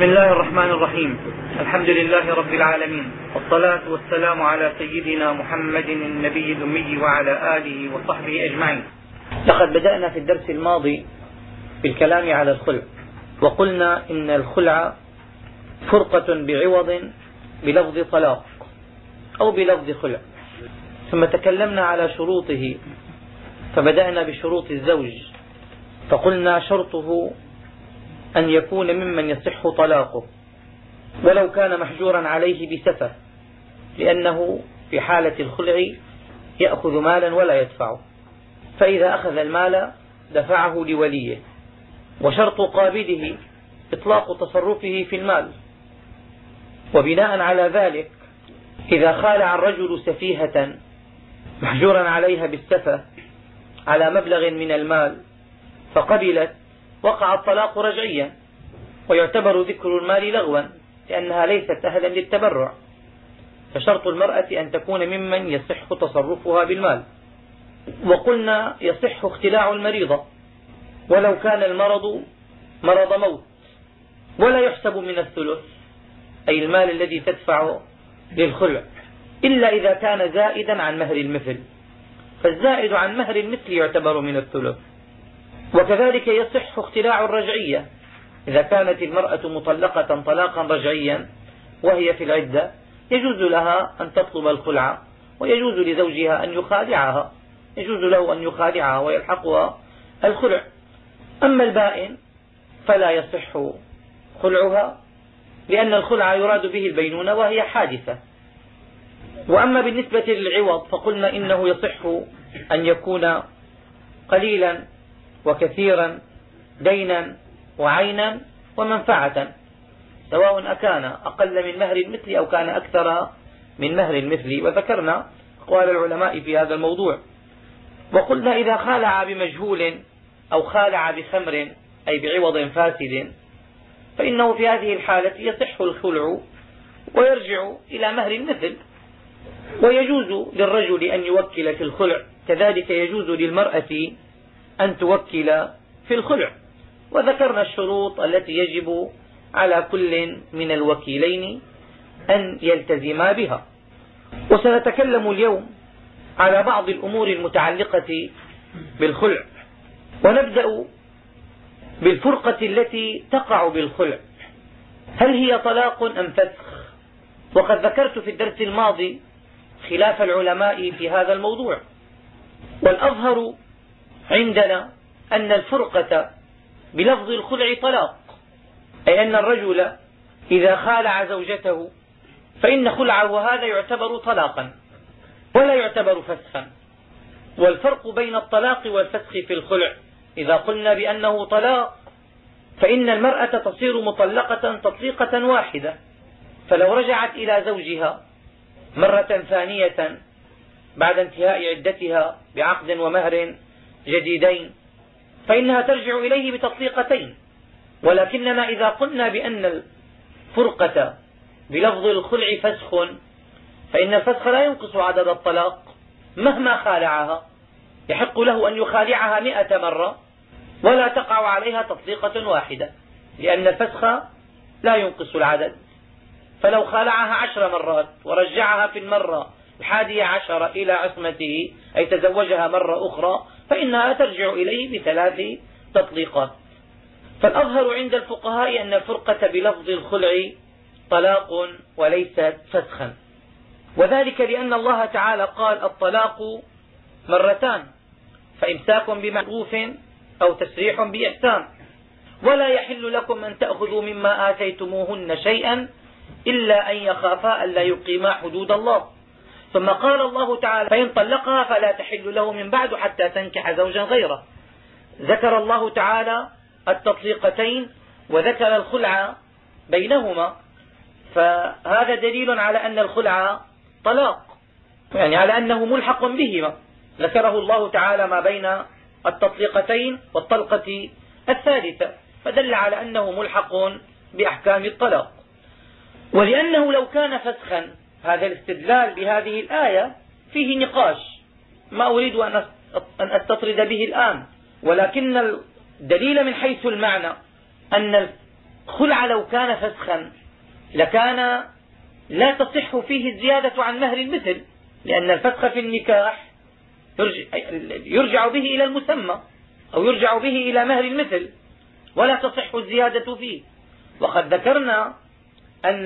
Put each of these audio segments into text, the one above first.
بسم الله الرحمن الرحيم. الحمد لله رب العالمين، والصلاة والسلام على سيدنا محمد النبي الأمي وعلى آله وصحبه أجمعين. لقد بدأنا في الدرس الماضي بالكلام على الخلع، وقلنا إن الخلع فرقة بعوض بلفظ طلاق أو بلفظ خلع، ثم تكلمنا على شروطه، فبدأنا بشروط الزوج، فقلنا شرطه أن يكون ممن يصح طلاقه ولو كان محجورا عليه بسفة، لأنه في حالة الخلع يأخذ مالا ولا يدفعه، فإذا أخذ المال دفعه لوليه. وشرط قابضه إطلاق تصرفه في المال، وبناء على ذلك إذا خالع الرجل سفيهة محجورا عليها بالسفة على مبلغ من المال فقبلت، وقع الطلاق رجعيا، ويعتبر ذكر المال لغوا لأنها ليست أهلا للتبرع. فشرط المرأة أن تكون ممن يصح تصرفها بالمال. وقلنا يصح اختلاع المريضة ولو كان المرض مرض موت، ولا يحسب من الثلث، أي المال الذي تدفع للخلع، إلا إذا كان زائدا عن مهر المثل، فالزائد عن مهر المثل يعتبر من الثلث. وكذلك يصح اختلاع الرجعية إذا كانت المرأة مطلقة طلاقا رجعيا وهي في العدة، يجوز لها أن تطلب الخلع، ويجوز لزوجها أن يخالعها، يجوز له أن يخالعها ويلحقها الخلع. أما البائن فلا يصح خلعها، لأن الخلع يراد به البينونة وهي حادثة. وأما بالنسبة للعوض فقلنا إنه يصح أن يكون قليلا وكثيرا، دينا وعينا ومنفعة، سواء أكان أقل من مهر المثل أو كان أكثر من مهر المثل، وذكرنا أقوال العلماء في هذا الموضوع. وقلنا إذا خالع بمجهول أو خالع بخمر أي بعوض فاسد فإنه في هذه الحالة يصح الخلع ويرجع إلى مهر المثل. ويجوز للرجل أن يوكل في الخلع، كذلك يجوز للمرأة أن توكل في الخلع، وذكرنا الشروط التي يجب على كل من الوكيلين أن يلتزما بها. وسنتكلم اليوم على بعض الأمور المتعلقة بالخلع، ونبدأ بالفرقة التي تقع بالخلع، هل هي طلاق أم فسخ؟ وقد ذكرت في الدرس الماضي خلاف العلماء في هذا الموضوع، والأظهر عندنا أن الفرقة بلفظ الخلع طلاق، أي أن الرجل إذا خالع زوجته فإن خلعه هذا يعتبر طلاقا ولا يعتبر فسخا. والفرق بين الطلاق والفسخ في الخلع، إذا قلنا بأنه طلاق فإن المرأة تصير مطلقة تطليقة واحدة، فلو رجعت إلى زوجها مرة ثانية بعد انتهاء عدتها بعقد ومهر جديدين فإنها ترجع إليه بتطليقتين. ولكننا إذا قلنا بأن الفرقة بلفظ الخلع فسخ فإن الفسخ لا ينقص عدد الطلاق مهما خالعها، يحق له أن يخالعها 100 مرة ولا تقع عليها تطليقة واحدة، لأن الفسخ لا ينقص العدد. فلو خالعها 10 مرات ورجعها في المرة 11 إلى عصمته، أي تزوجها مرة أخرى، فإنها ترجع إليه ب3 تطليقات. فالأظهر عند الفقهاء أن الفرقة بلفظ الخلع طلاق وليست فسخا، وذلك لأن الله تعالى قال الطلاق مرتان، فإمساك بمعروف أو تسريح بإحسان، ولا يحل لكم أن تأخذوا مما آتيتموهن شيئا إلا أن يخافا ألا يقيما حدود الله. ثم قال الله تعالى فإن طلقها فلا تحل له من بعد حتى تنكح زوجا غيره. ذكر الله تعالى التطليقتين وذكر الخلع بينهما، فهذا دليل على أن الخلع طلاق، يعني على أنه ملحق بهما. ذكره الله تعالى ما بين التطليقتين والطلقة الثالثة، فدل على أنه ملحق بأحكام الطلاق. ولأنه لو كان فسخا، هذا الاستدلال بهذه الآية فيه نقاش ما أريد أن أستطرد به الآن، ولكن الدليل من حيث المعنى أن الخلع لو كان فسخا لكان لا تصح فيه الزيادة عن مهر المثل، لأن الفسخ في النكاح يرجع به إلى المسمى أو يرجع به إلى مهر المثل، ولا تصح الزيادة فيه. وقد ذكرنا أن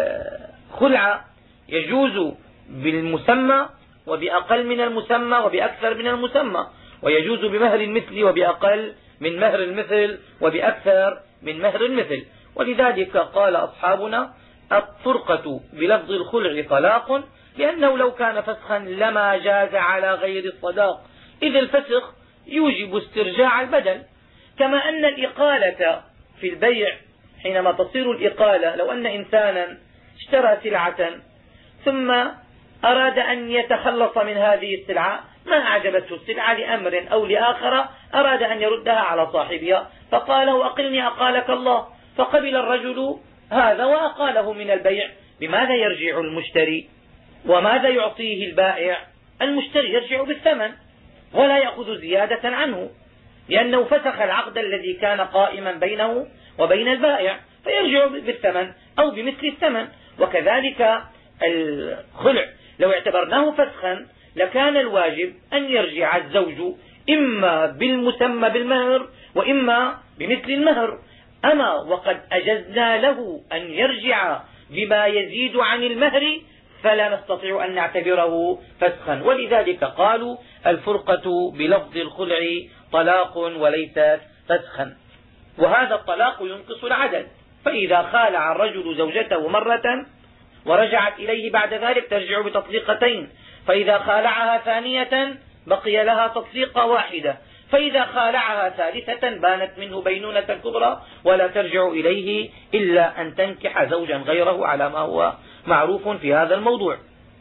الخلع يجوز بالمسمى وبأقل من المسمى وبأكثر من المسمى، ويجوز بمهر المثل وبأقل من مهر المثل وبأكثر من مهر المثل. ولذلك قال أصحابنا الفرقة بلفظ الخلع طلاق، لأنه لو كان فسخا لما جاز على غير الصداق، إذ الفسخ يوجب استرجاع البدل. كما أن الإقالة في البيع حينما تصير الإقالة، لو أن إنسانا اشترى سلعة ثم أراد أن يتخلص من هذه السلعة، ما أعجبته السلعة لأمر أو لآخر، أراد أن يردها على صاحبها فقال له أقلني أقالك الله، فقبل الرجل هذا وأقاله من البيع. بماذا يرجع المشتري وماذا يعطيه البائع؟ المشتري يرجع بالثمن ولا يأخذ زيادة عنه، لأنه فسخ العقد الذي كان قائما بينه وبين البائع، فيرجع بالثمن أو بمثل الثمن. وكذلك الخلع لو اعتبرناه فسخا لكان الواجب أن يرجع الزوج إما بالمسمى بالمهر وإما بمثل المهر. أما وقد أجزنا له أن يرجع بما يزيد عن المهر فلا نستطيع أن نعتبره فسخا، ولذلك قالوا الفرقة بلفظ الخلع طلاق وليست فسخا. وهذا الطلاق ينقص العدد، فإذا خالع الرجل زوجته مرة ورجعت إليه بعد ذلك ترجع بتطليقتين، فإذا خالعها ثانية بقي لها تطليقة واحدة، فإذا خالعها ثالثة بانت منه بينونة كبرى ولا ترجع إليه إلا أن تنكح زوجا غيره على ما هو معروف في هذا الموضوع.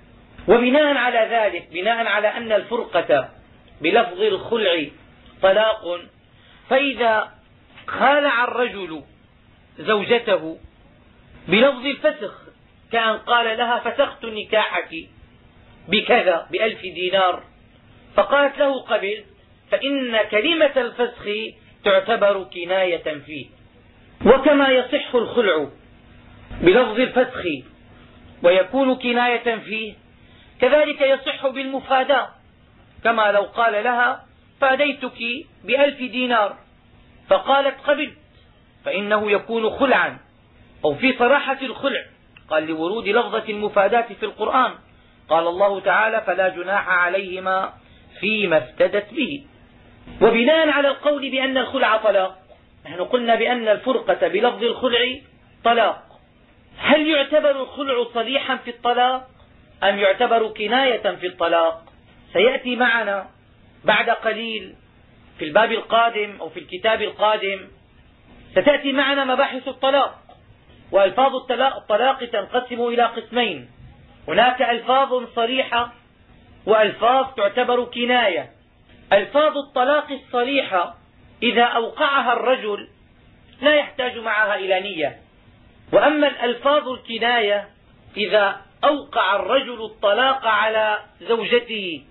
وبناء على ذلك، بناء على أن الفرقة بلفظ الخلع طلاق، فإذا خالع الرجل زوجته بلفظ الفسخ كأن قال لها فسخت نكاحك بكذا ب1000 دينار، فقالت له قبل، فإن كلمة الفسخ تعتبر كناية فيه. وكما يصح الخلع بلفظ الفسخ ويكون كناية فيه، كذلك يصح بالمفاداة، كما لو قال لها فاديتك ب1000 دينار فقالت قبلت، فإنه يكون خلعا. أو في صراحة الخلع قال لورود لفظة المفاداة في القرآن، قال الله تعالى فلا جناح عليهما فيما افتدت به. وبناء على القول بأن الخلع طلاق، نحن قلنا بأن الفرقة بلفظ الخلع طلاق، هل يعتبر الخلع صريحا في الطلاق أم يعتبر كناية في الطلاق؟ سيأتي معنا بعد قليل في الباب القادم أو في الكتاب القادم ستأتي معنا مباحث الطلاق. وألفاظ الطلاق تنقسم إلى قسمين، هناك ألفاظ صريحة وألفاظ تعتبر كناية. ألفاظ الطلاق الصريحة إذا أوقعها الرجل لا يحتاج معها إلى نية، وأما الألفاظ الكناية إذا أوقع الرجل الطلاق على زوجته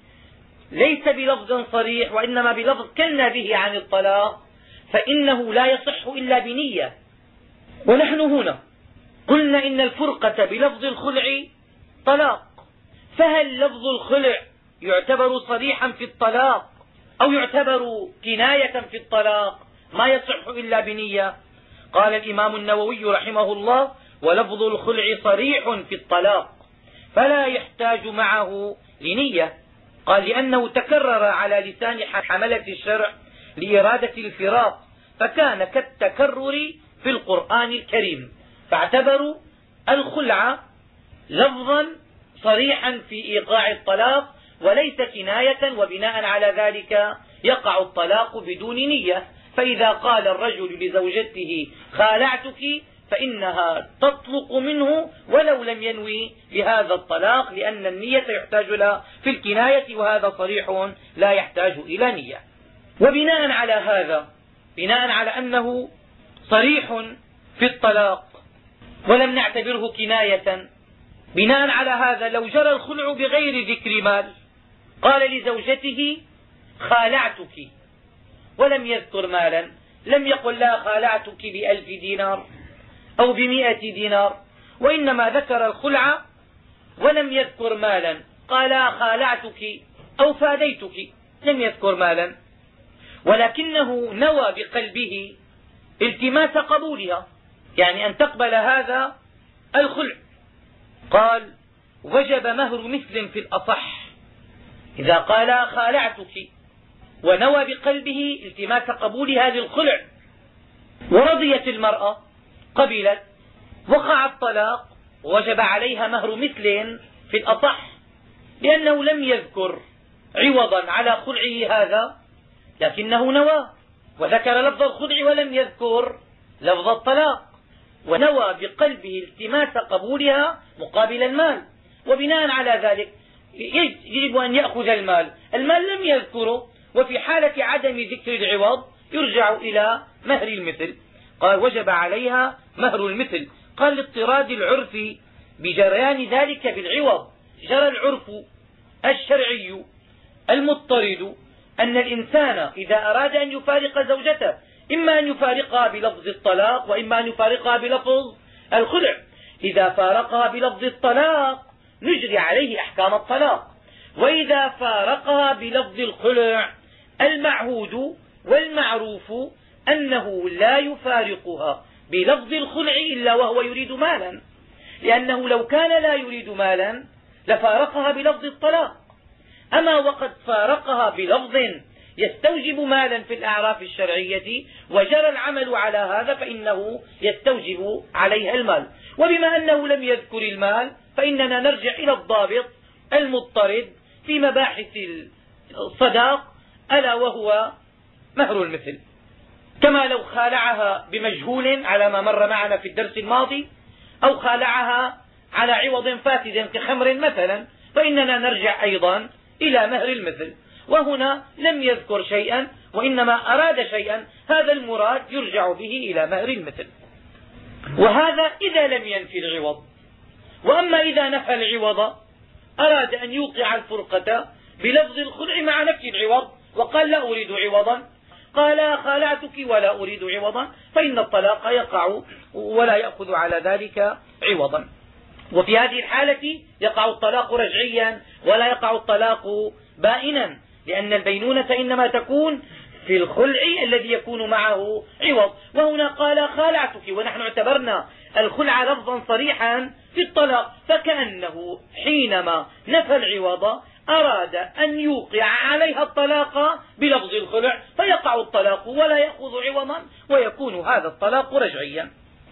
ليس بلفظ صريح وإنما بلفظ كنا به عن الطلاق، فإنه لا يصح إلا بنية. ونحن هنا قلنا إن الفرقة بلفظ الخلع طلاق، فهل لفظ الخلع يعتبر صريحا في الطلاق أو يعتبر كناية في الطلاق؟ ما يصح إلا بنية. قال الإمام النووي رحمه الله ولفظ الخلع صريح في الطلاق فلا يحتاج معه لنية، قال لأنه تكرر على لسان حملة الشرع لإرادة الفراق، فكان كالتكرر في القرآن الكريم، فاعتبروا الخلع لفظا صريحا في إيقاع الطلاق وليس كناية، وبناء على ذلك يقع الطلاق بدون نية. فإذا قال الرجل لزوجته خالعتك فإنها تطلق منه ولو لم ينوي بهذا الطلاق، لأن النية يحتاج لها في الكناية وهذا صريح لا يحتاج إلى نية. وبناء على هذا، بناء على أنه صريح في الطلاق ولم نعتبره كناية، بناء على هذا لو جرى الخلع بغير ذكر مال، قال لزوجته خالعتك ولم يذكر مالا، لم يقل لا خالعتك ب1000 دينار أو ب100 دينار، وإنما ذكر الخلع ولم يذكر مالا، قال خالعتك أو فاديتك، لم يذكر مالا، ولكنه نوى بقلبه التماس قبولها، يعني أن تقبل هذا الخلع. قال وجب مهر مثل في الأصح إذا قال خالعتك ونوى بقلبه التماس قبول هذا الخلع، ورضيت المرأة قبلت، وقع الطلاق، وجب عليها مهر مثل في الأصح، لأنه لم يذكر عوضا على خلعه هذا، لكنه نوى وذكر لفظ الخلع ولم يذكر لفظ الطلاق، ونوى بقلبه التماس قبولها مقابل المال، وبناء على ذلك يجب أن يأخذ المال لم يذكره، وفي حالة عدم ذكر العوض يرجع إلى مهر المثل. قال وجب عليها مهر المثل. قال لاضطراد العرف بجريان ذلك بالعوض، جرى العرف الشرعي المضطرد أن الإنسان إذا أراد أن يفارق زوجته إما أن يفارقها بلفظ الطلاق، وإما أن يفارقها بلفظ الخلع. إذا فارقها بلفظ الطلاق نجري عليه أحكام الطلاق، وإذا فارقها بلفظ الخلع المعهود والمعروف أنه لا يفارقها بلفظ الخلع إلا وهو يريد مالا، لأنه لو كان لا يريد مالا لفارقها بلفظ الطلاق. أما وقد فارقها بلفظ يستوجب مالا في الأعراف الشرعية وجرى العمل على هذا فإنه يستوجب عليها المال. وبما أنه لم يذكر المال فإننا نرجع إلى الضابط المضطرد في مباحث الصداق، ألا وهو مهر المثل. كما لو خالعها بمجهول على ما مر معنا في الدرس الماضي، أو خالعها على عوض فاسد كخمر مثلا، فإننا نرجع أيضا إلى مهر المثل. وهنا لم يذكر شيئا وإنما أراد شيئا، هذا المراد يرجع به إلى مهر المثل. وهذا إذا لم ينفي العوض. وأما إذا نفى العوض أراد أن يوقع الفرقة بلفظ الخلع مع نفي العوض، وقال لا أريد عوضا، قال خالعتك ولا أريد عوضا، فإن الطلاق يقع ولا يأخذ على ذلك عوضا. وفي هذه الحالة يقع الطلاق رجعيا ولا يقع الطلاق بائنا، لأن البينونة إنما تكون في الخلع الذي يكون معه عوض. وهنا قال خالعتك، ونحن اعتبرنا الخلع لفظا صريحا في الطلاق، فكأنه حينما نفى العوض أراد أن يوقع عليها الطلاق بلفظ الخلع، فيقع الطلاق ولا يأخذ عوضا، ويكون هذا الطلاق رجعيا.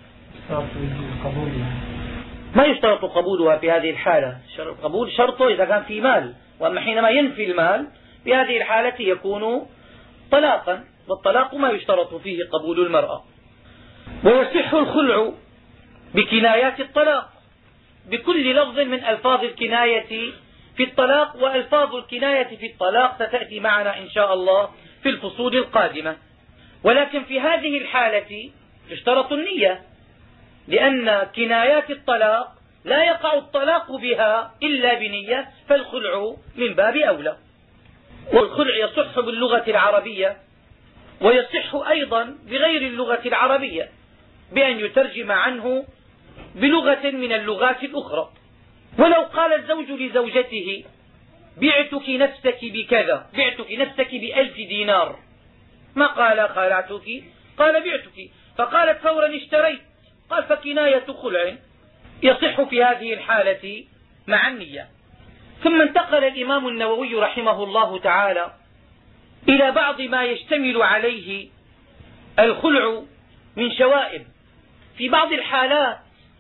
ما يشترط قبولها في هذه الحالة، القبول شرطه إذا كان في مال، وأما حينما ينفي المال في هذه الحالة يكون طلاقا، والطلاق ما يشترط فيه قبول المرأة. ويصح الخلع بكنايات الطلاق بكل لفظ من ألفاظ الكناية في الطلاق، وألفاظ الكناية في الطلاق ستأتي معنا إن شاء الله في الفصول القادمة. ولكن في هذه الحالة يشترط النية، لأن كنايات الطلاق لا يقع الطلاق بها إلا بنية، فالخلع من باب أولى. والخلع يصح باللغة العربية ويصح أيضا بغير اللغة العربية، بأن يترجم عنه بلغة من اللغات الأخرى. ولو قال الزوج لزوجته بعتك نفسك بكذا، بعتك نفسك ب1000 دينار، ما قال خالعتك، قال بعتك، فقالت فورا اشتريت، قال فكناية خلع يصح في هذه الحالة مع النية. ثم انتقل الإمام النووي رحمه الله تعالى إلى بعض ما يشتمل عليه الخلع من شوائب. في بعض الحالات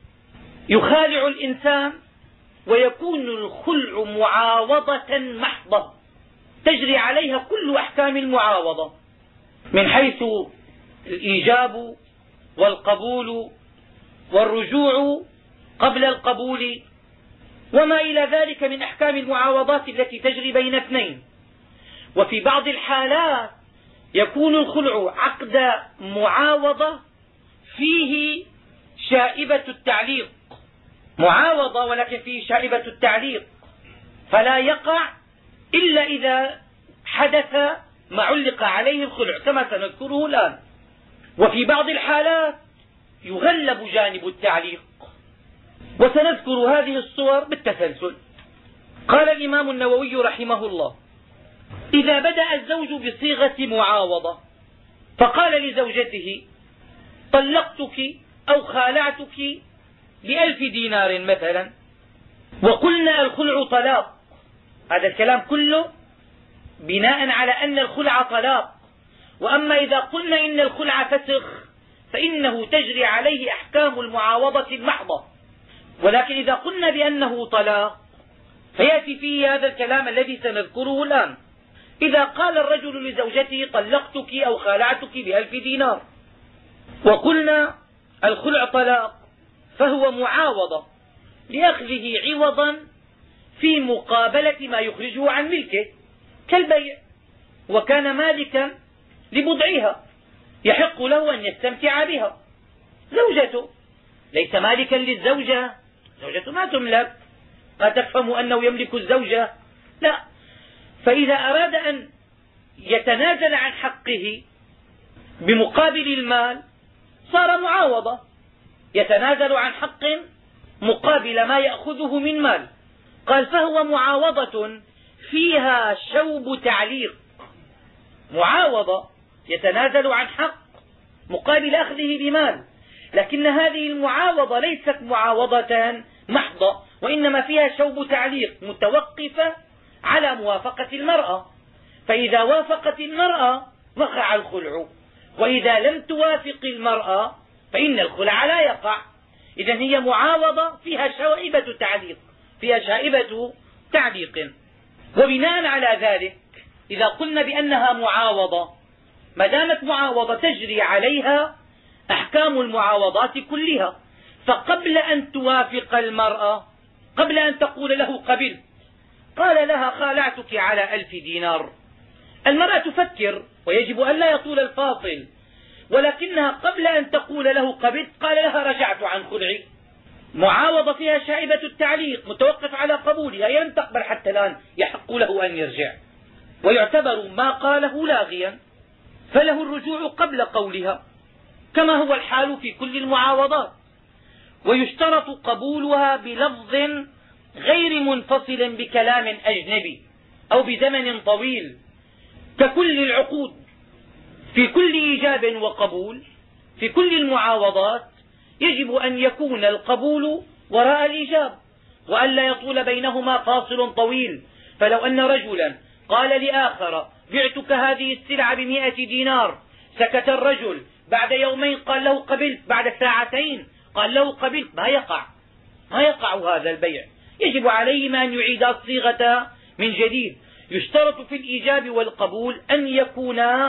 يخالع الإنسان ويكون الخلع معاوضة محضة تجري عليها كل أحكام المعاوضة، من حيث الإيجاب والقبول والرجوع قبل القبول وما إلى ذلك من أحكام المعاوضات التي تجري بين اثنين. وفي بعض الحالات يكون الخلع عقد معاوضة فيه شائبة التعليق، معاوضة ولكن فيه شائبة التعليق، فلا يقع إلا إذا حدث ما علق عليه الخلع كما سنذكره الآن. وفي بعض الحالات يغلب جانب التعليق. وسنذكر هذه الصور بالتسلسل. قال الإمام النووي رحمه الله: إذا بدأ الزوج بصيغة معاوضة فقال لزوجته: طلقتك أو خالعتك ب1000 دينار مثلا، وقلنا الخلع طلاق، هذا الكلام كله بناء على أن الخلع طلاق. وأما إذا قلنا إن الخلع فسخ فإنه تجري عليه أحكام المعاوضة المحضة. ولكن إذا قلنا بأنه طلاق فيأتي فيه هذا الكلام الذي سنذكره الآن. إذا قال الرجل لزوجته: طلقتك أو خالعتك ب1000 دينار، وقلنا الخلع طلاق، فهو معاوضة لأخذه عوضا في مقابلة ما يخرجه عن ملكه كالبيع، وكان مالكا لبضعها يحق له أن يستمتع بها. زوجته ليس مالكا للزوجة، زوجته ما تملك، لا تفهم أنه يملك الزوجة، لا. فإذا أراد أن يتنازل عن حقه بمقابل المال صار معاوضة، يتنازل عن حق مقابل ما يأخذه من مال. قال: فهو معاوضة فيها شوب تعليق. معاوضة يتنازل عن حق مقابل أخذه بمال، لكن هذه المعاوضة ليست معاوضة محضة، وإنما فيها شوب تعليق متوقفة على موافقة المرأة. فإذا وافقت المرأة وقع الخلع، وإذا لم توافق المرأة فإن الخلع لا يقع. إذا هي معاوضة فيها شائبة تعليق، فيها شائبة تعليق. وبناء على ذلك إذا قلنا بأنها معاوضة، ما دامت معاوضة تجري عليها أحكام المعاوضات كلها. فقبل أن توافق المرأة، قبل أن تقول له قبلت، قال لها: خالعتك على 1000 دينار. المرأة تفكر ويجب أن لا يطول الفاصل، ولكنها قبل أن تقول له قبلت قال لها: رجعت عن خلعي. معاوضة فيها شائبة التعليق متوقف على قبولها، هي لم تقبل حتى الآن، يحق له أن يرجع، ويعتبر ما قاله لاغيا، فله الرجوع قبل قولها، كما هو الحال في كل المعاوضات. ويشترط قبولها بلفظ غير منفصل بكلام أجنبي أو بزمن طويل، ككل العقود. في كل إيجاب وقبول في كل المعاوضات يجب أن يكون القبول وراء الإيجاب، وأن لا يطول بينهما فاصل طويل. فلو أن رجلا قال لآخر: بعتك هذه السلعة ب100 دينار، سكت الرجل، بعد يومين قال له قبلت، بعد ساعتين قال له قبلت، ما يقع هذا البيع. يجب عليهما أن يعيدا الصيغة من جديد. يشترط في الإيجاب والقبول أن يكونا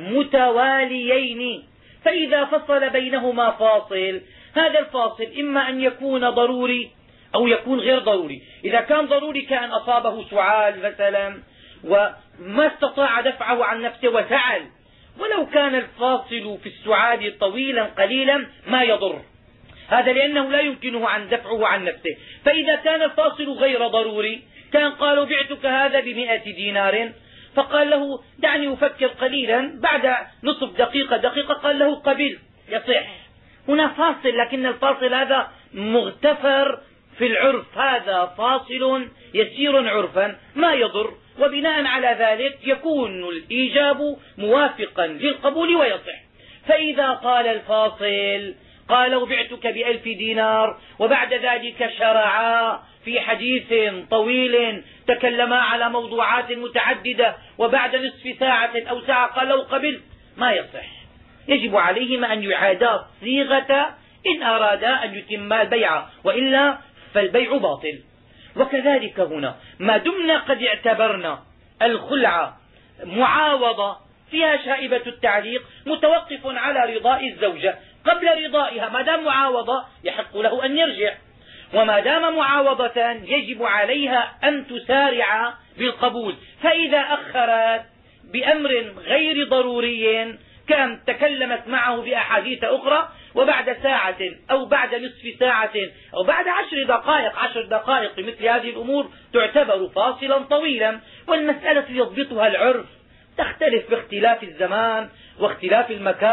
متواليين، فإذا فصل بينهما فاصل، هذا الفاصل إما أن يكون ضروري أو يكون غير ضروري. إذا كان ضروري كان أصابه سعال مثلا وما استطاع دفعه عن نفسه وسعل، ولو كان الفاصل في السعال طويلا قليلا ما يضر، هذا لأنه لا يمكنه عن دفعه عن نفسه. فإذا كان الفاصل غير ضروري، كان قالوا: بعتك هذا ب100 دينار، فقال له: دعني أفكر قليلا، بعد نصف دقيقة قال له قبل، يصح. هنا فاصل، لكن الفاصل هذا مغتفر في العرف، هذا فاصل يسير عرفا ما يضر. وبناء على ذلك يكون الإيجاب موافقا للقبول ويصح. فإذا طال الفاصل، قالوا: بعتك ب1000 دينار، وبعد ذلك شرعا في حديث طويل تكلما على موضوعات متعددة، وبعد نصف ساعة أو ساعة قالوا قبلت، ما يصح. يجب عليهما أن يعادا صيغة إن أرادا أن يتما البيع، وإلا فالبيع باطل. وكذلك هنا ما دمنا قد اعتبرنا الخلع معاوضة فيها شائبة التعليق متوقف على رضاء الزوجة، قبل رضائها ما دام معاوضة يحق له أن يرجع، وما دام معاوضة يجب عليها أن تسارع بالقبول. فإذا أخرت بأمر غير ضروري كان تكلمت معه بأحاديث أخرى، وبعد ساعة أو بعد نصف ساعة أو بعد 10 دقائق مثل هذه الأمور تعتبر فاصلا طويلا. والمسألة يضبطها العرف، تختلف باختلاف الزمان واختلاف المكان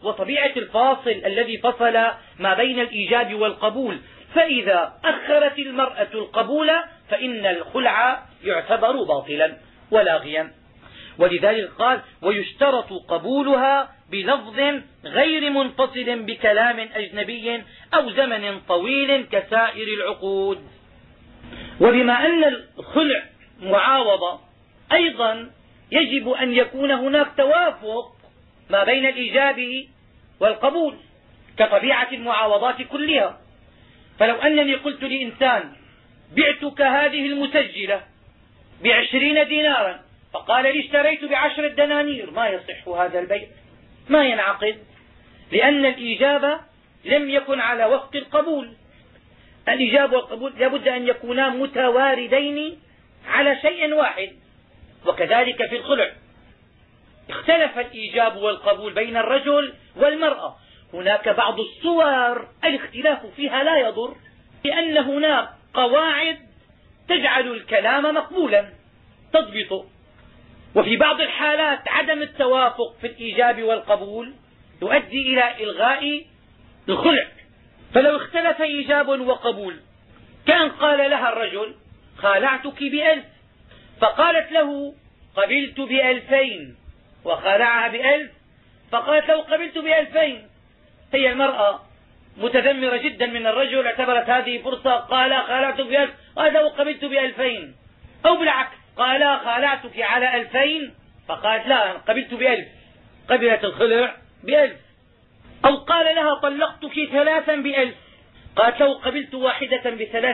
وطبيعة الفاصل الذي فصل ما بين الإيجاب والقبول. فإذا أخرت المرأة القبول فإن الخلع يعتبر باطلا ولاغيا. ولذلك قال: ويشترط قبولها بلفظ غير منفصل بكلام أجنبي أو زمن طويل كسائر العقود. وبما أن الخلع معاوضة، أيضا يجب أن يكون هناك توافق ما بين الإيجاب والقبول كطبيعة المعاوضات كلها. فلو أنني قلت لإنسان: بعتك هذه المسجلة ب20 دينارا، فقال لي: اشتريت ب10 دنانير، ما يصح هذا البيع، ما ينعقد، لأن الإيجاب لم يكن على وفق القبول. الإيجاب والقبول لابد أن يكونا متواردين على شيء واحد. وكذلك في الخلع اختلف الإيجاب والقبول بين الرجل والمرأة. هناك بعض الصور الاختلاف فيها لا يضر، لأن هناك قواعد تجعل الكلام مقبولا تضبطه. وفي بعض الحالات عدم التوافق في الإيجاب والقبول يؤدي إلى إلغاء الخلع. فلو اختلف إيجاب وقبول، كان قال لها الرجل: خالعتك ب1000، فقالت له: قبلت ب2000، وخالعها ب1000، فقالت له: قبلت ب2000. هي المرأة متذمرة جدا من الرجل، اعتبرت هذه فرصة، قال: خالعتك ب1000، قالت له: قبلت ب2000. أو بالعكس، قال: خالعتك على 2000، فقالت: لا، قبلت ب1000، قبلت الخلع ب1000. أو قال لها: طلقتك 3 ب1000، قالت له: قبلت واحدة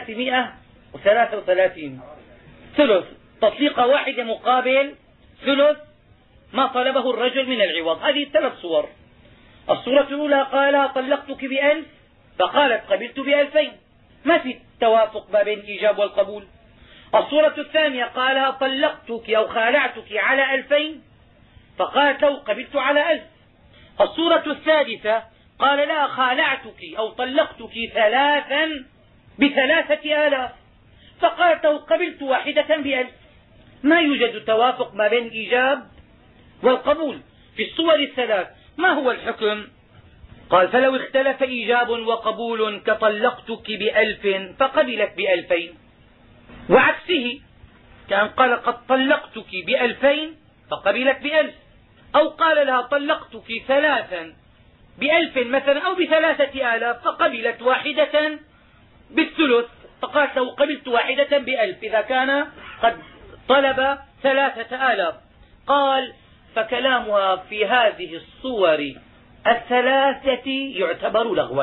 ب333، ثلث، تطليقة واحدة مقابل ثلث ما طلبه الرجل من العوض. هذه 3 صور. الصورة الأولى قال: طلقتك ب1000، فقالت: قبلت ب2000، ما في توافق ما بين الإيجاب والقبول. الصورة الثانية قال: طلقتك أو خالعتك على 2000، فقالت له: قبلت على 1000. الصورة الثالثة قال: لا، خالعتك أو طلقتك 3 ب3000، فقالت له: قبلت واحدة ب1000. ما يوجد توافق ما بين الإيجاب والقبول في الصور الثلاث. ما هو الحكم؟ قال: فلو اختلف إيجاب وقبول كطلقتك ب1000 فقبلت ب2000، وعكسه كان قال: قد طلقتك ب2000 فقبلت ب1000، أو قال لها: طلقتك 3 ب1000 مثلا أو ب3000، فقبلت واحدة بالثلث، فقالت له: قبلت واحدة ب1000، إذا كان قد طلب 3000. قال: فكلامها في هذه الصور الثلاثة يعتبر لغوا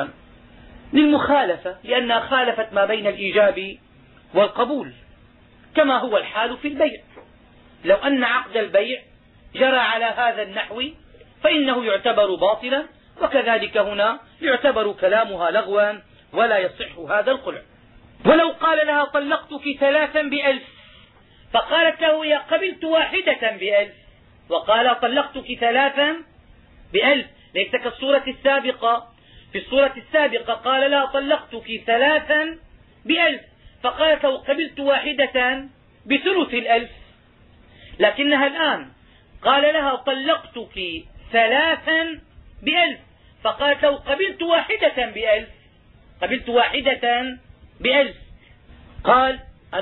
للمخالفة، لأنها خالفت ما بين الإيجاب والقبول، كما هو الحال في البيع. لو أن عقد البيع جرى على هذا النحو فإنه يعتبر باطلا، وكذلك هنا يعتبر كلامها لغوا ولا يصح هذا الخلع. ولو قال لها: طلقتك 3 ب1000، فقالت له: يا قبلت واحدة ب1000، وقال: طلقتك 3 ب1000، ليس كالصورة السابقة. في الصورة السابقة قال لها: طلقتك 3 ب1000، فقالت له: قبلت واحدة بثلث 1000. لكنها الآن قال لها: طلقتك 3 ب1000، فقالت له: قبلت واحدة ب1000، قبلت واحدة ب1000. قال: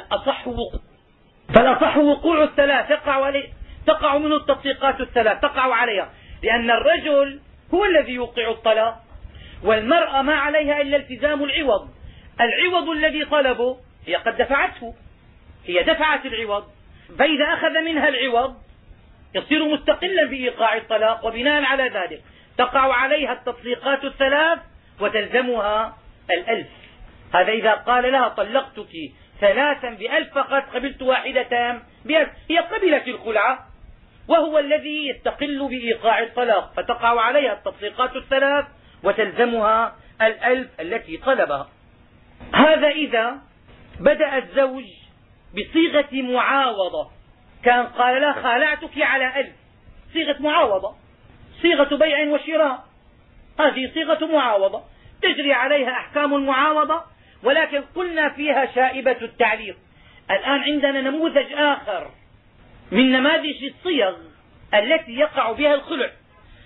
فالأصح وقوع الثلاث، تقع منه التطليقات الثلاث، تقع عليها، لأن الرجل هو الذي يوقع الطلاق، والمرأة ما عليها إلا التزام العوض. العوض الذي طلبه هي قد دفعته، هي دفعت العوض، فإذا أخذ منها العوض يصير مستقلا بإيقاع الطلاق، وبناء على ذلك تقع عليها التطليقات الثلاث وتلزمها 1000. هذا إذا قال لها: طلقتك 3 ب1000، فقد قبلت واحدة ب1000، هي قبلت الخلعة، وهو الذي يستقل بإيقاع الطلاق، فتقع عليها التطليقات الثلاث وتلزمها 1000 التي طلبها. هذا إذا بدأ الزوج بصيغة معاوضة، كان قال لها: خالعتك على 1000، صيغة معاوضة، صيغة بيع وشراء، هذه صيغة معاوضة تجري عليها أحكام المعاوضة، ولكن قلنا فيها شائبة التعليق. الآن عندنا نموذج آخر من نماذج الصيغ التي يقع بها الخلع.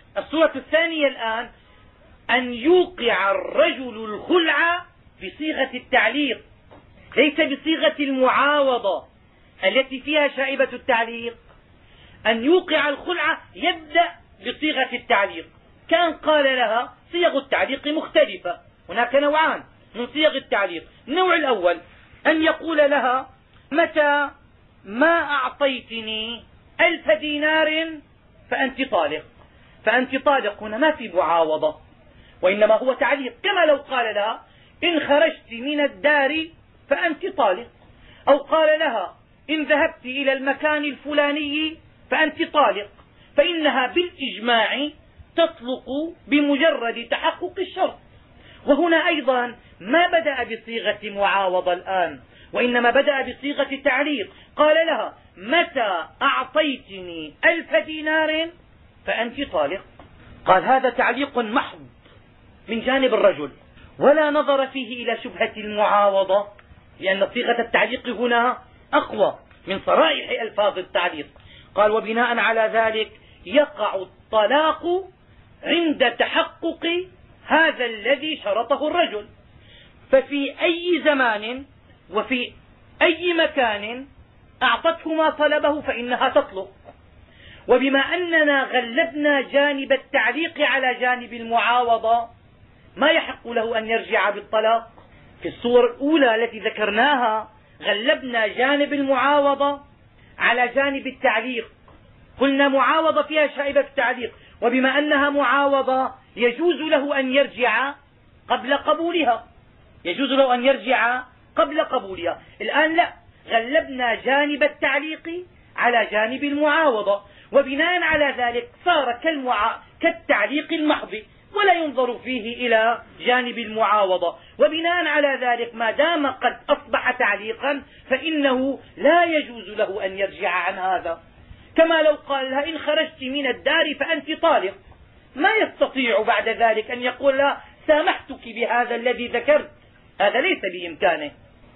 الصورة الثانية الآن أن يوقع الرجل الخلع بصيغة التعليق، ليس بصيغة المعاوضة التي فيها شائبة التعليق. أن يوقع الخلع يبدأ بصيغة التعليق، كان قال لها صيغ التعليق مختلفة، هناك نوعان من صيغ التعليق. النوع الأول أن يقول لها متى ما أعطيتني 1000 دينار فأنت طالق. فأنت طالق هنا ما في معاوضة، وإنما هو تعليق، كما لو قال لها إن خرجت من الدار فأنت طالق، أو قال لها إن ذهبت إلى المكان الفلاني فأنت طالق، فإنها بالإجماع تطلق بمجرد تحقق الشرط. وهنا أيضا ما بدأ بصيغة معاوضة الآن، وإنما بدأ بصيغة تعليق، قال لها متى أعطيتني 1000 دينار فأنت طالق. قال هذا تعليق محض من جانب الرجل، ولا نظر فيه إلى شبهة المعاوضة، لأن صيغة التعليق هنا أقوى من صرائح ألفاظ التعليق. قال وبناء على ذلك يقع الطلاق عند تحقق هذا الذي شرطه الرجل. ففي أي زمان وفي أي مكان أعطته ما طلبه فإنها تطلق. وبما أننا غلبنا جانب التعليق على جانب المعاوضة، ما يحق له أن يرجع بالطلاق. في الصور الأولى التي ذكرناها غلبنا جانب المعاوضة على جانب التعليق، قلنا معاوضة فيها شائبة التعليق، وبما أنها معاوضة يجوز له أن يرجع قبل قبولها، يجوز له أن يرجع قبل قبولها. الآن لا، غلبنا جانب التعليق على جانب المعاوضة، وبناء على ذلك صار كالتعليق المحض، ولا ينظر فيه إلى جانب المعاوضة. وبناء على ذلك ما دام قد أصبح تعليقا فإنه لا يجوز له أن يرجع عن هذا. كما لو قال لها إن خرجت من الدار فأنت طالق، ما يستطيع بعد ذلك أن يقول لها سامحتك بهذا الذي ذكرت، هذا ليس بإمكانه.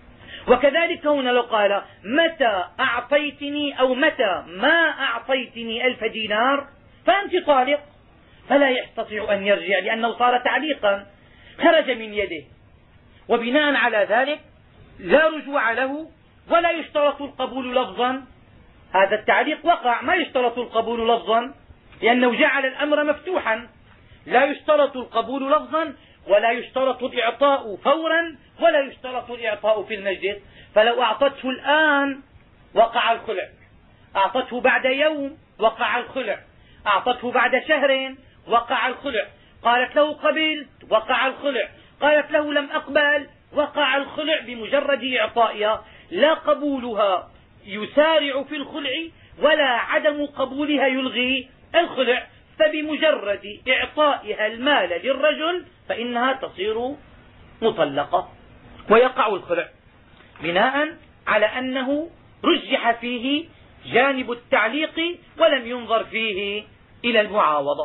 وكذلك هنا لو قال متى أعطيتني أو متى ما أعطيتني 1000 دينار فأنت طالق، فلا يستطيع أن يرجع لأنه صار تعليقا، خرج من يده. وبناء على ذلك لا رجوع له، ولا يشترط القبول لفظا. هذا التعليق وقع، ما يشترط القبول لفظا لأنه جعل الأمر مفتوحا. لا يشترط القبول لفظا، ولا يشترط الإعطاء فورا، ولا يشترط الإعطاء في المجلس. فلو أعطته الآن وقع الخلع، أعطته بعد يوم وقع الخلع، أعطته بعد شهر وقع الخلع، قالت له قبلت وقع الخلع، قالت له لم أقبل وقع الخلع بمجرد إعطائها. لا قبولها يسارع في الخلع، ولا عدم قبولها يلغي الخلع، فبمجرد إعطائها المال للرجل فإنها تصير مطلقة ويقع الخلع، بناء على أنه رجح فيه جانب التعليق ولم ينظر فيه إلى المعاوضة.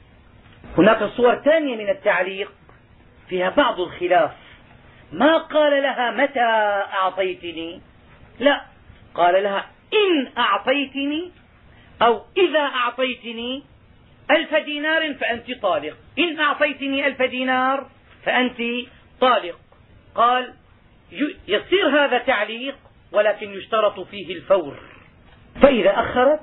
هناك صور ثانية من التعليق فيها بعض الخلاف، ما قال لها متى أعطيتني، لا، قال لها إن أعطيتني أو إذا أعطيتني 1000 دينار فأنت طالق. إن أعطيتني 1000 دينار فأنت طالق. قال يصير هذا تعليق، ولكن يشترط فيه الفور. فإذا أخرت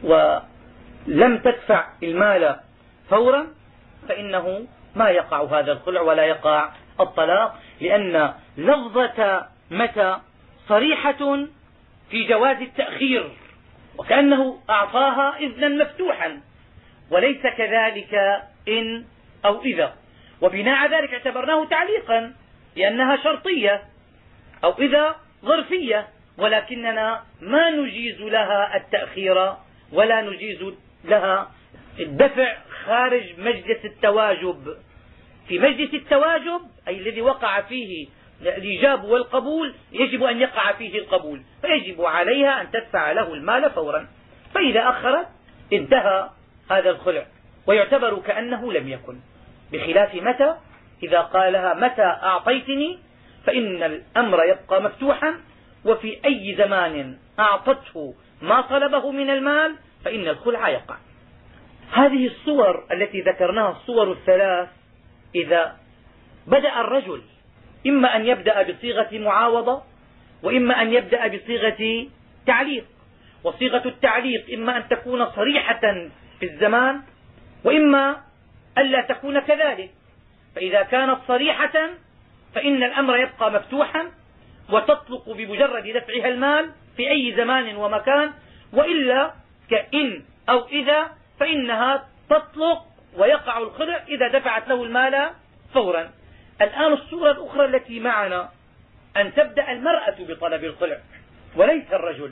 ولم تدفع المال فورا فإنه ما يقع هذا الخلع ولا يقع الطلاق، لأن لفظة متى صريحة في جواز التأخير، وكأنه أعطاها إذنا مفتوحا، وليس كذلك إن أو إذا. وبناء على ذلك اعتبرناه تعليقا لأنها شرطية، أو إذا ظرفية، ولكننا ما نجيز لها التأخير ولا نجيز لها الدفع خارج مجلس التواجب. في مجلس التواجب أي الذي وقع فيه الإيجاب والقبول يجب أن يقع فيه القبول، فيجب عليها أن تدفع له المال فورا. فإذا أخرت انتهى هذا الخلع ويعتبر كأنه لم يكن، بخلاف متى. إذا قال لها متى أعطيتني فإن الأمر يبقى مفتوحا، وفي أي زمان أعطته ما طلبه من المال فإن الخلع يقع. هذه الصور التي ذكرناها الصور الثلاث، إذا بدأ الرجل إما أن يبدأ بصيغة معاوضة، وإما أن يبدأ بصيغة تعليق، وصيغة التعليق إما أن تكون صريحة في الزمان، وإما ألا تكون كذلك. فإذا كانت صريحة فإن الأمر يبقى مفتوحا وتطلق بمجرد دفعها المال في أي زمان ومكان، وإلا كإن أو إذا فإنها تطلق ويقع الخلع إذا دفعت له المال فورا. الآن الصورة الأخرى التي معنا أن تبدأ المرأة بطلب الخلع وليس الرجل.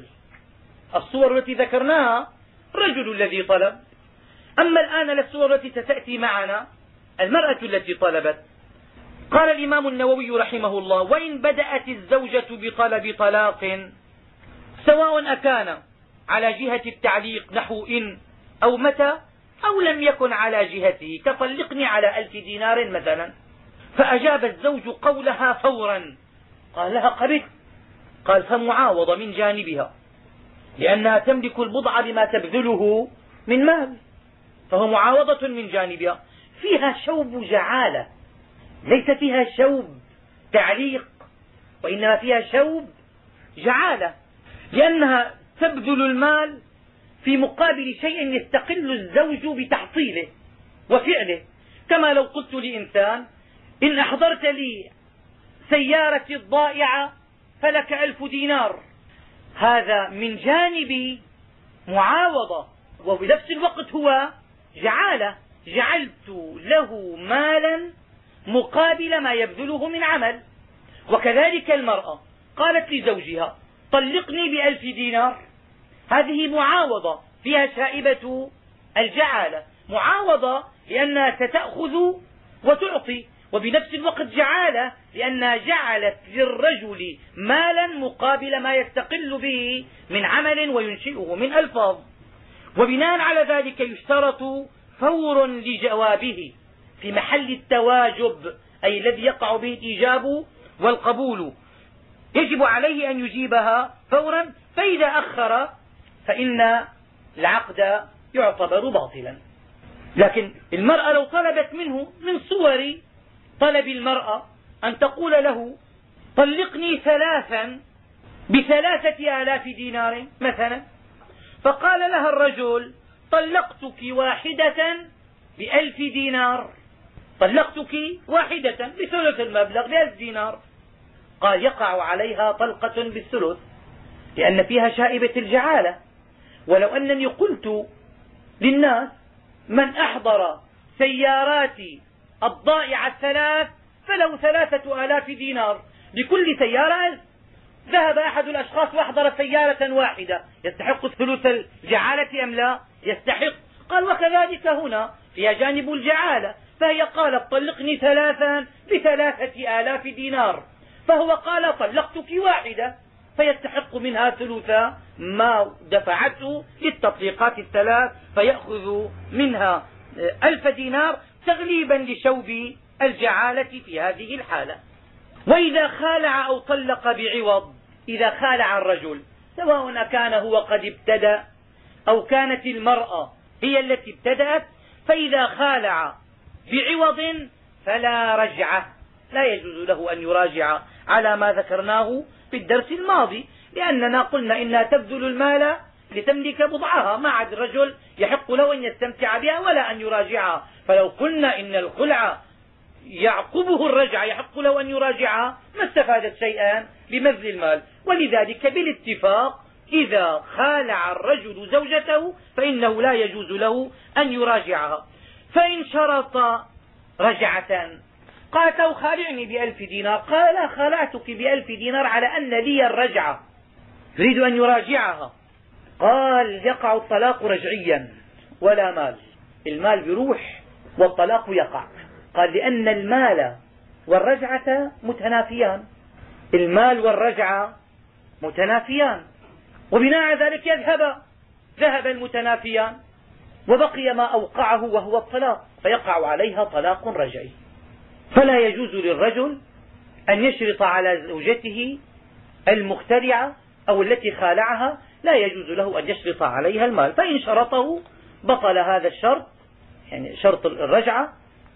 الصور التي ذكرناها الرجل الذي طلب، أما الآن الصور التي ستأتي معنا المرأة التي طلبت. قال الإمام النووي رحمه الله: وإن بدأت الزوجة بطلب طلاق سواء أكان على جهة التعليق نحو إن أو متى، أو لم يكن على جهته كطلقني على 1000 دينار مثلا، فأجاب الزوج قولها فورا، قال لها قبلت، قال فمعاوضة من جانبها، لأنها تملك البضع بما تبذله من مال، فهو معاوضة من جانبها. فيها شوب جعالة، ليس فيها شوب تعليق، وإنما فيها شوب جعالة، لأنها تبذل المال في مقابل شيء يستقل الزوج بتحصيله وفعله. كما لو قلت لإنسان: إن أحضرت لي سيارتي الضائعة فلك 1000 دينار، هذا من جانب معاوضة، وبنفس الوقت هو جعالة، جعلت له مالا مقابل ما يبذله من عمل. وكذلك المرأة قالت لزوجها: طلقني ب1000 دينار، هذه معاوضة فيها شائبة الجعالة، معاوضة لأنها ستأخذ وتعطي، وبنفس الوقت جعالة لأنها جعلت للرجل مالا مقابل ما يستقل به من عمل وينشئه من ألفاظ. وبناء على ذلك يشترط فور لجوابه في محل التواجب، أي الذي يقع به الإيجاب والقبول، يجب عليه أن يجيبها فورا، فإذا أخر فإن العقد يعتبر باطلا. لكن المرأة لو طلبت منه، من صور طلب المرأة أن تقول له: طلقني 3 ب3000 دينار مثلا، فقال لها الرجل: طلقتك 1 ب1000 دينار، طلقتك 1 بثلث المبلغ ب1000 دينار، قال يقع عليها طلقة بالثلث لأن فيها شائبة الجعالة. ولو أنني قلت للناس: من أحضر سياراتي الضائعة 3 فله 3000 دينار، لكل سيارة 1000، ذهب أحد الأشخاص وأحضر سيارة واحدة، يستحق ثلث الجعالة أم لا؟ يستحق. قال: وكذلك هنا فيها جانب الجعالة، فهي قالت: طلقني 3 ب3000 دينار، فهو قال: طلقتك 1، فيستحق منها ثلث ما دفعته للتطليقات 3، فيأخذ منها 1000 دينار تغليبا لشوب الجعالة في هذه الحالة. وإذا خالع أو طلق بعوض، إذا خالع الرجل سواء كان هو قد ابتدأ أو كانت المرأة هي التي ابتدأت، فإذا خالع بعوض فلا رجعة، لا يجوز له أن يراجع على ما ذكرناه في الدرس الماضي، لأننا قلنا إنها تبذل المال لتملك بضعها، ما عاد الرجل يحق له أن يستمتع بها ولا أن يراجعها. فلو قلنا إن الخلع يعقبه الرجعة يحق له أن يراجعها ما استفادت شيئا ببذل المال. ولذلك بالاتفاق إذا خالع الرجل زوجته فإنه لا يجوز له أن يراجعها. فإن شرط رجعة، قالت له: خالعني ب1000 دينار، قال: لا، خالعتك ب1000 دينار على أن لي الرجعة، يريد أن يراجعها. قال: يقع الطلاق رجعيا ولا مال، المال بيروح والطلاق يقع. قال: لأن المال والرجعة متنافيان، المال والرجعة متنافيان، وبناء على ذلك ذهب المتنافيان وبقي ما أوقعه وهو الطلاق، فيقع عليها طلاق رجعي. فلا يجوز للرجل أن يشرط على زوجته المخترعة أو التي خالعها، لا يجوز له أن يشرط عليها المال، فإن شرطه بطل هذا الشرط، يعني شرط الرجعة،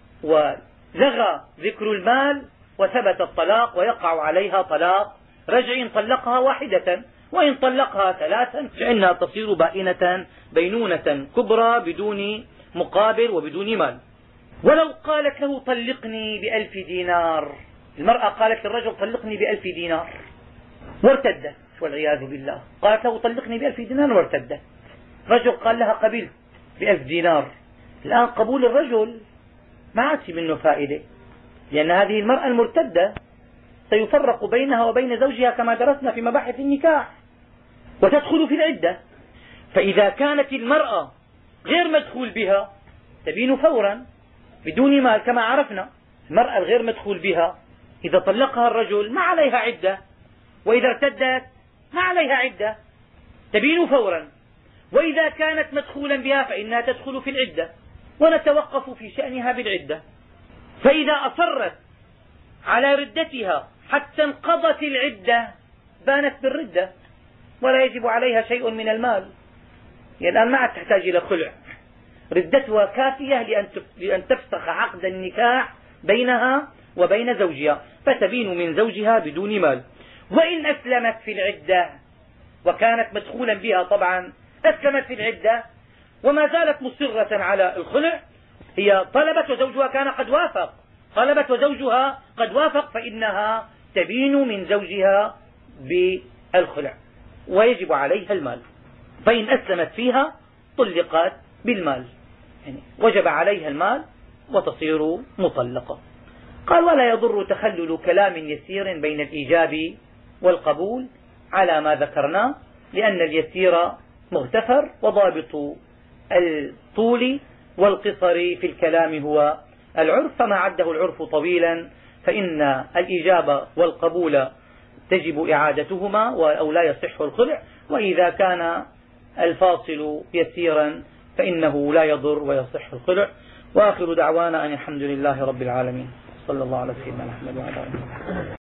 ولغى ذكر المال وثبت الطلاق، ويقع عليها طلاق رجعي إن طلقها واحدة، وإن طلقها ثلاثا فإنها تصير بائنة بينونة كبرى بدون مقابل وبدون مال. ولو قالت له طلقني ب1000 دينار، المرأة قالت للرجل طلقني ب1000 دينار وارتدت والعياذ بالله، قالت له طلقني ب1000 دينار وارتدت، رجل قال لها قبلت ب1000 دينار. الآن قبول الرجل ما عاد منه فائدة، لأن هذه المرأة المرتدة سيفرق بينها وبين زوجها كما درسنا في مباحث النكاح، وتدخل في العدة. فإذا كانت المرأة غير مدخول بها تبين فورا بدون مال كما عرفنا. المرأة الغير مدخول بها إذا طلقها الرجل ما عليها عدة، وإذا ارتدت ما عليها عدة، تبين فورا. وإذا كانت مدخولا بها فإنها تدخل في العدة، ونتوقف في شأنها بالعدة. فإذا أصرت على ردتها حتى انقضت العدة بانت بالردة ولا يجب عليها شيء من المال، يعني الآن ما عاد تحتاج إلى خلع، ردتها كافية لأن تفسخ عقد النكاح بينها وبين زوجها، فتبين من زوجها بدون مال. وإن أسلمت في العدة وكانت مدخولا بها، طبعا أسلمت في العدة وما زالت مصرة على الخلع، هي طلبت وزوجها كان قد وافق، طلبت وزوجها قد وافق، فإنها تبين من زوجها بالخلع ويجب عليها المال. فإن أسلمت فيها طلقت بالمال، يعني وجب عليها المال وتصير مطلقة. قال: ولا يضر تخلل كلام يسير بين الإيجاب والقبول على ما ذكرناه، لأن اليسير مغتفر، وضابط الطول والقصر في الكلام هو العرف، فما عده العرف طويلا فإن الإيجاب والقبول تجب إعادتهما أو لا يصح الخلع، وإذا كان الفاصل يسيرا فإنه لا يضر ويصح الخلع. وآخر دعوانا أن الحمد لله رب العالمين، صلى الله على سيدنا محمد وعلى آله.